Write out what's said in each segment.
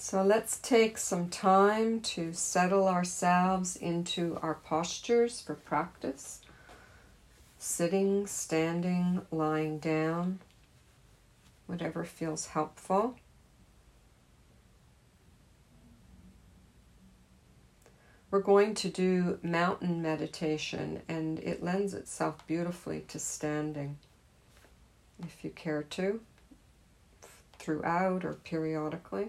So let's take some time to settle ourselves into our postures for practice. Sitting, standing, lying down, whatever feels helpful. We're going to do mountain meditation, and it lends itself beautifully to standing, if you care to, throughout or periodically.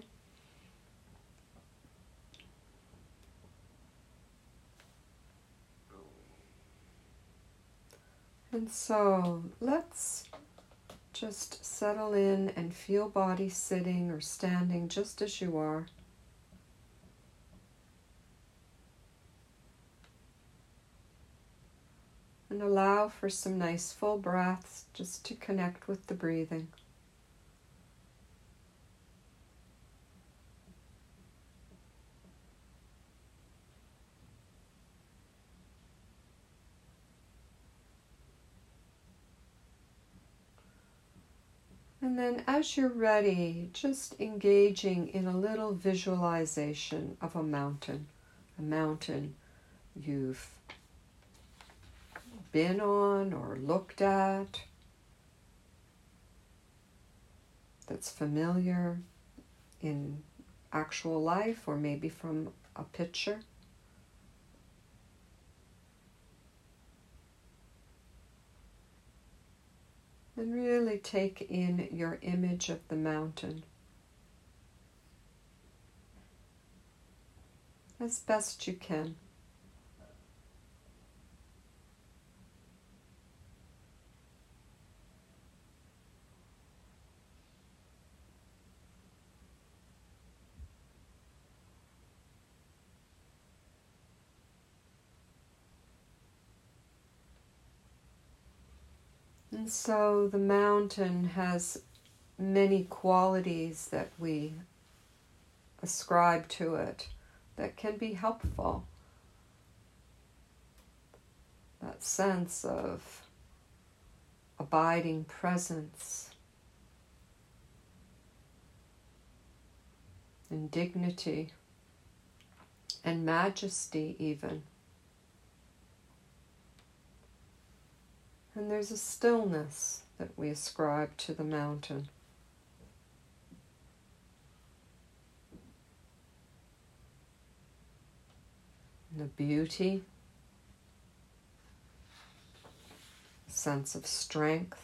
And so let's just settle in and feel body sitting or standing just as you are. And allow for some nice full breaths just to connect with the breathing. And then as you're ready, just engaging in a little visualization of a mountain you've been on or looked at, that's familiar in actual life or maybe from a picture. And really take in your image of the mountain as best you can. And so the mountain has many qualities that we ascribe to it that can be helpful. That sense of abiding presence and dignity and majesty even. And there's a stillness that we ascribe to the mountain. And the beauty, sense of strength,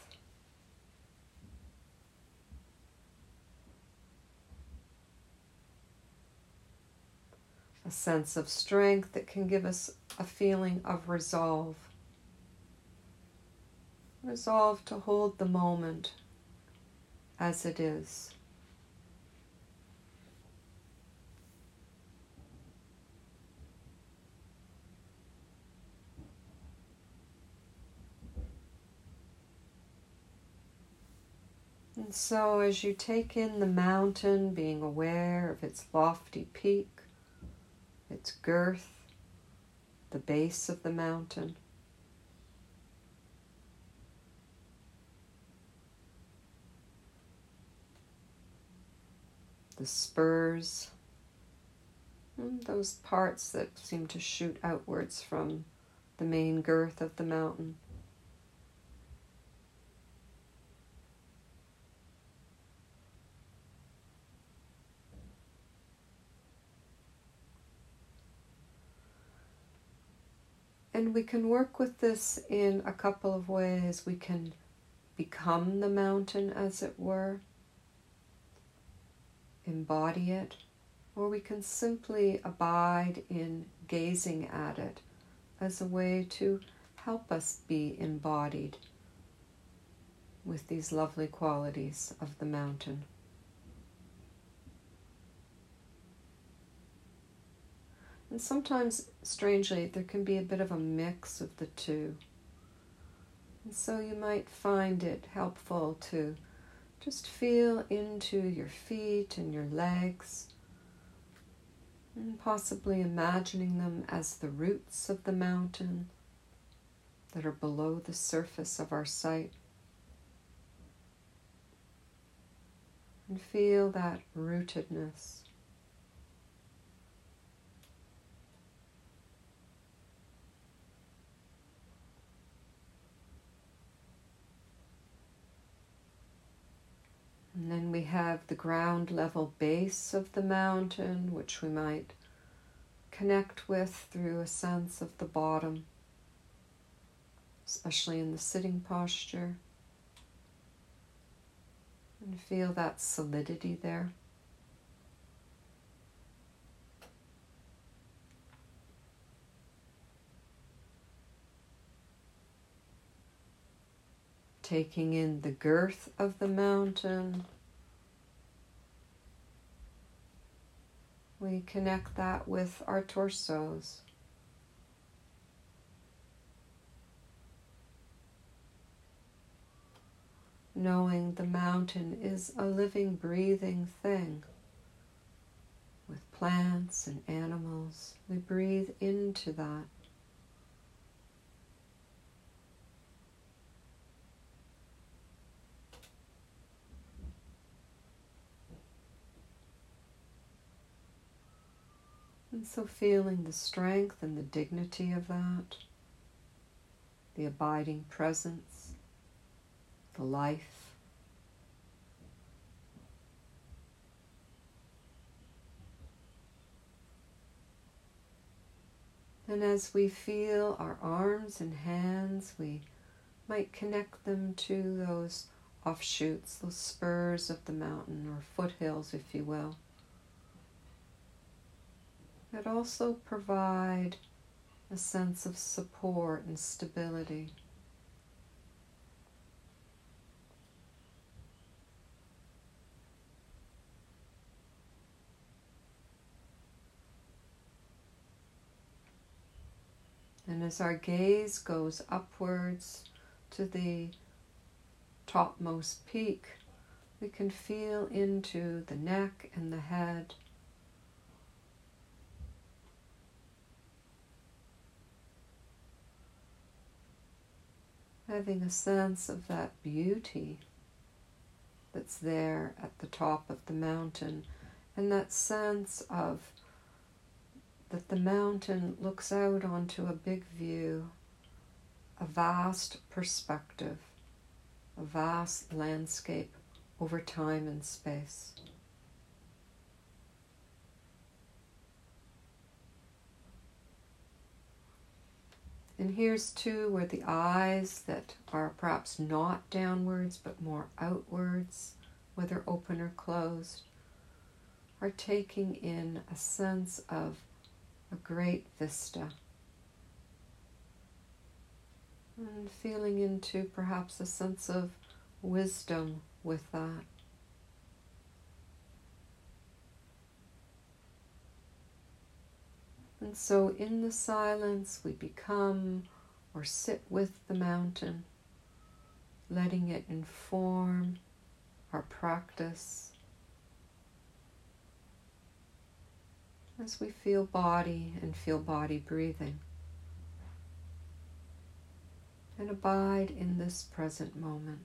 a sense of strength that can give us a feeling of resolve. Resolve to hold the moment as it is. And so as you take in the mountain, being aware of its lofty peak, its girth, the base of the mountain, the spurs, and those parts that seem to shoot outwards from the main girth of the mountain. And we can work with this in a couple of ways. We can become the mountain, as it were, embody it, or we can simply abide in gazing at it as a way to help us be embodied with these lovely qualities of the mountain. And sometimes, strangely, there can be a bit of a mix of the two. And so you might find it helpful to just feel into your feet and your legs, and possibly imagining them as the roots of the mountain that are below the surface of our sight. And feel that rootedness And then we have the ground level base of the mountain, which we might connect with through a sense of the bottom, especially in the sitting posture. And feel that solidity there. Taking in the girth of the mountain. We connect that with our torsos. Knowing the mountain is a living, breathing thing. With plants and animals, we breathe into that. And so feeling the strength and the dignity of that, the abiding presence, the life. And as we feel our arms and hands, we might connect them to those offshoots, those spurs of the mountain, or foothills, if you will. That also provide a sense of support and stability. And as our gaze goes upwards to the topmost peak, we can feel into the neck and the head. Having a sense of that beauty that's there at the top of the mountain, and that sense of that the mountain looks out onto a big view, a vast perspective, a vast landscape over time and space. And here's too where the eyes that are perhaps not downwards but more outwards, whether open or closed, are taking in a sense of a great vista. And feeling into perhaps a sense of wisdom with that. And so in the silence we become or sit with the mountain, letting it inform our practice as we feel body and feel body breathing. And abide in this present moment.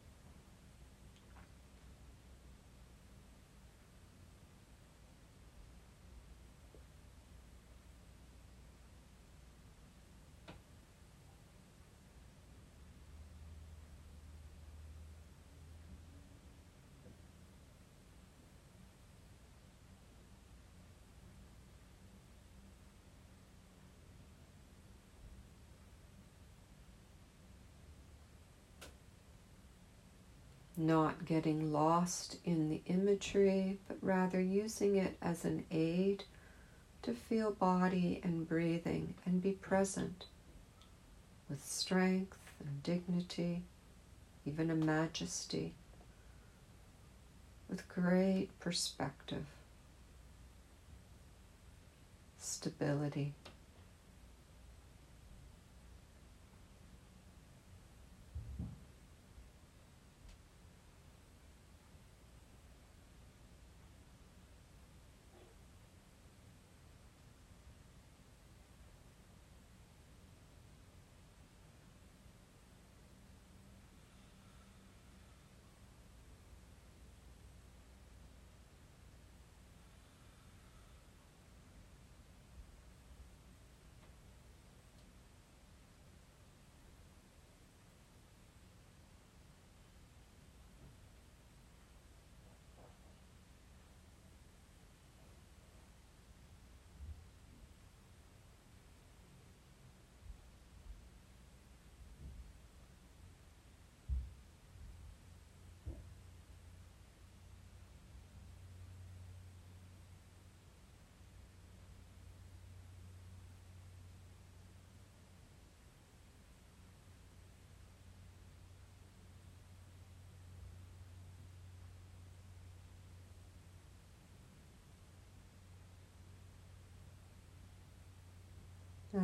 Not getting lost in the imagery, but rather using it as an aid to feel body and breathing and be present with strength and dignity, even a majesty, with great perspective, stability.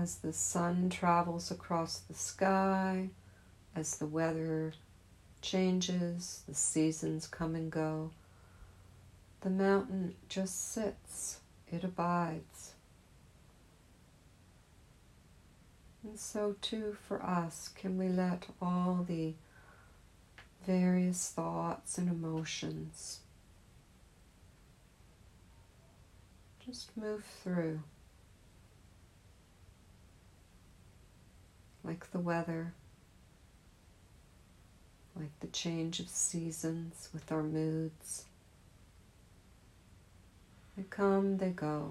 as the sun travels across the sky, as the weather changes, the seasons come and go, the mountain just sits, it abides. And so too for us, can we let all the various thoughts and emotions just move through, like the weather, like the change of seasons with our moods. They come, they go.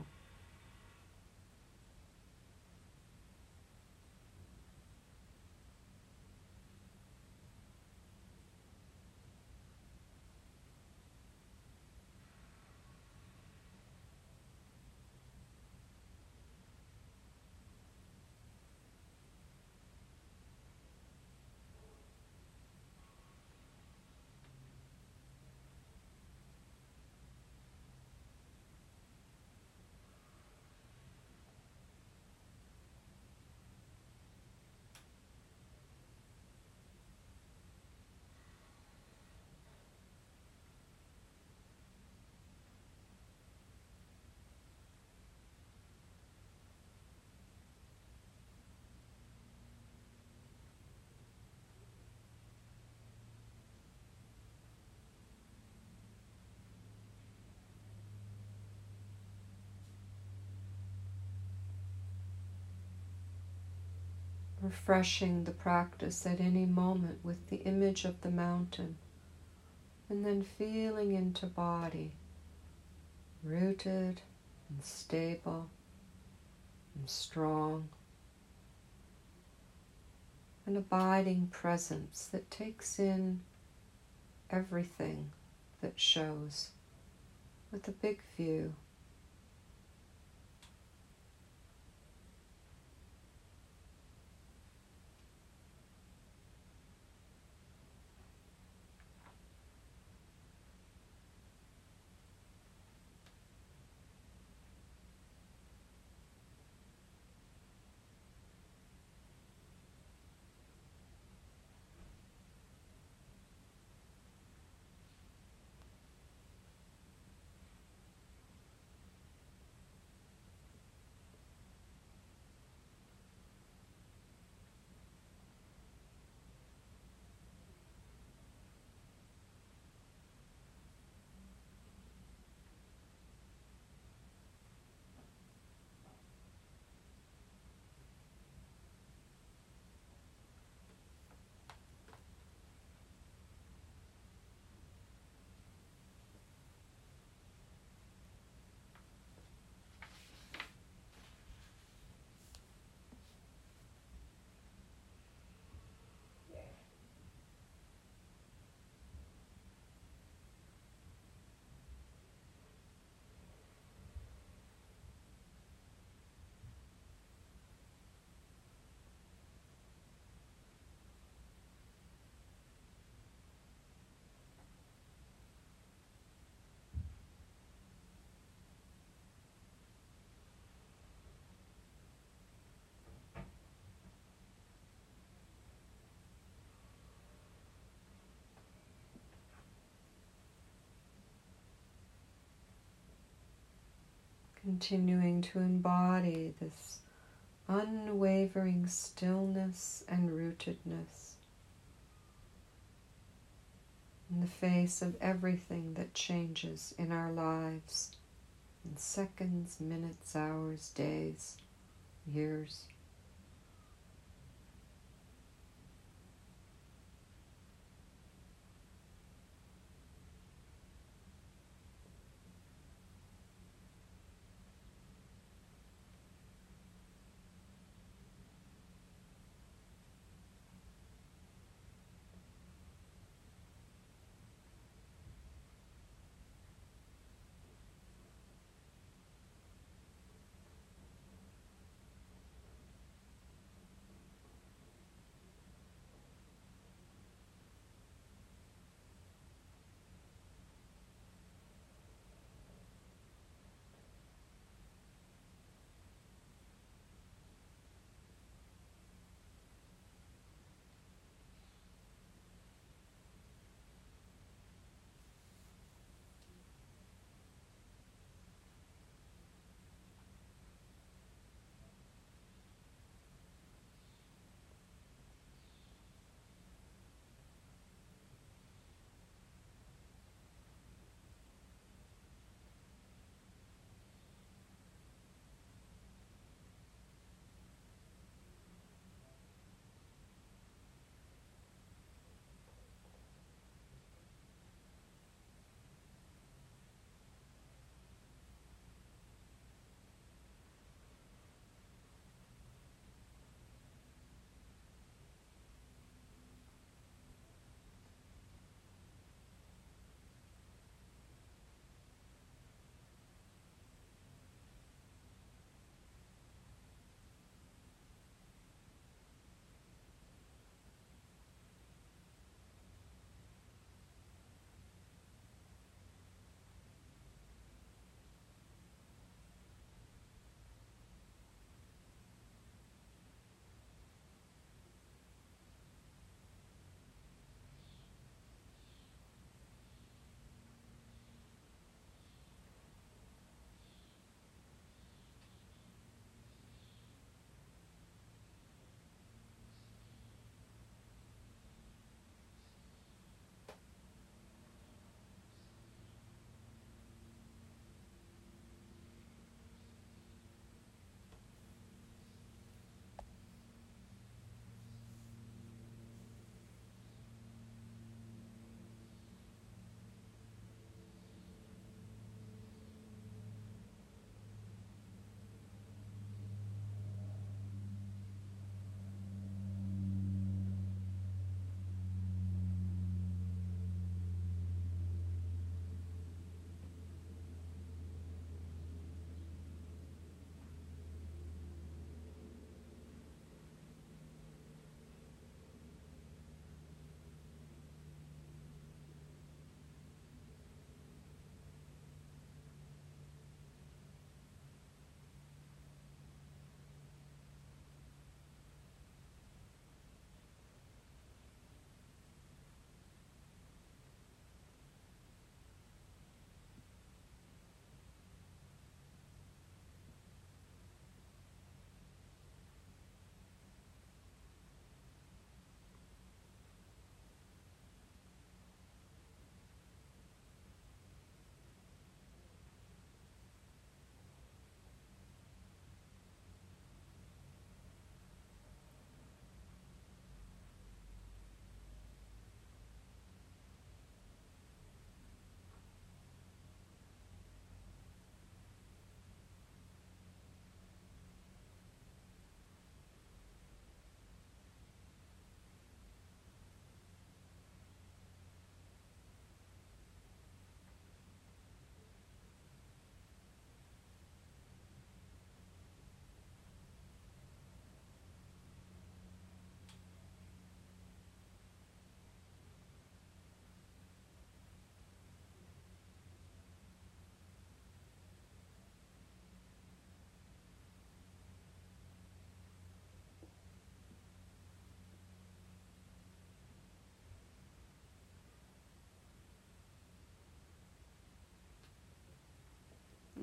Refreshing the practice at any moment with the image of the mountain, and then feeling into body, rooted and stable and strong, an abiding presence that takes in everything that shows with a big view. Continuing to embody this unwavering stillness and rootedness in the face of everything that changes in our lives in seconds, minutes, hours, days, years.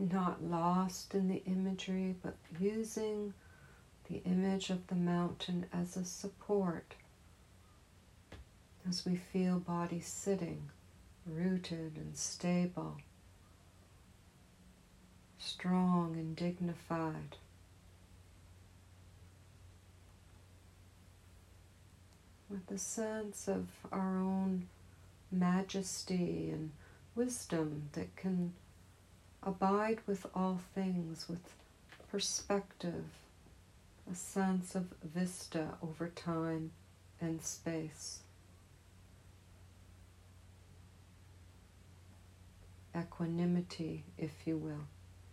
not lost in the imagery, but using the image of the mountain as a support as we feel body sitting, rooted and stable, strong and dignified. With a sense of our own majesty and wisdom that can abide with all things, with perspective, a sense of vista over time and space. Equanimity, if you will.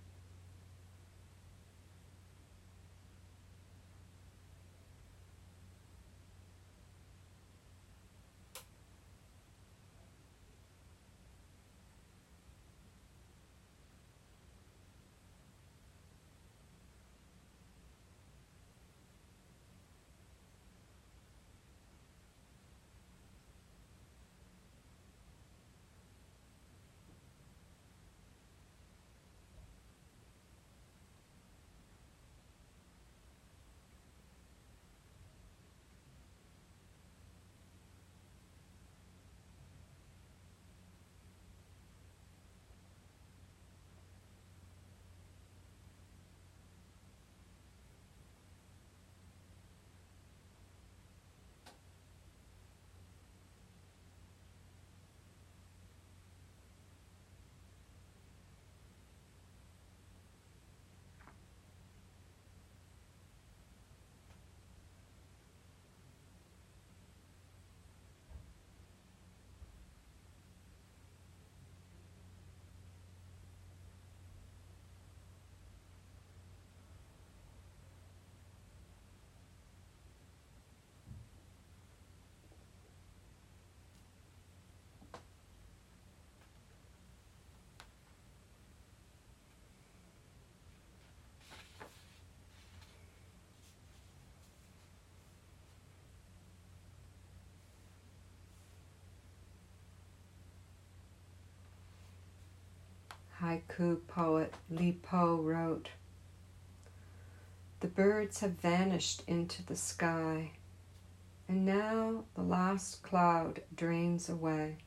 Haiku poet Li Po wrote, "The birds have vanished into the sky, and now the last cloud drains away.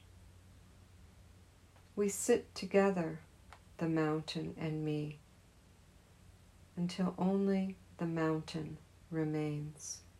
We sit together, the mountain and me, until only the mountain remains."